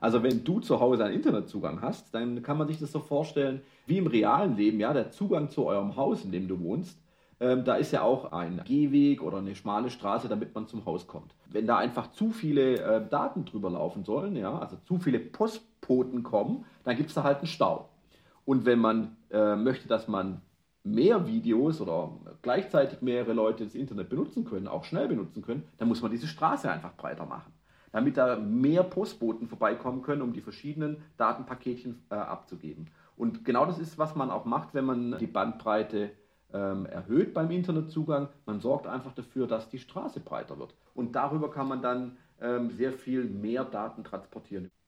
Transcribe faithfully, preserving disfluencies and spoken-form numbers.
Also wenn du zu Hause einen Internetzugang hast, dann kann man sich das so vorstellen, wie im realen Leben, ja, der Zugang zu eurem Haus, in dem du wohnst, ähm, da ist ja auch ein Gehweg oder eine schmale Straße, damit man zum Haus kommt. Wenn da einfach zu viele äh, Daten drüber laufen sollen, ja, also zu viele Postboten kommen, dann gibt es da halt einen Stau. Und wenn man äh, möchte, dass man mehr Videos oder gleichzeitig mehrere Leute das Internet benutzen können, auch schnell benutzen können, dann muss man diese Straße einfach breiter machen, damit da mehr Postboten vorbeikommen können, um die verschiedenen Datenpaketchen äh, abzugeben. Und genau das ist, was man auch macht, wenn man die Bandbreite ähm, erhöht beim Internetzugang. Man sorgt einfach dafür, dass die Straße breiter wird. Und darüber kann man dann ähm, sehr viel mehr Daten transportieren.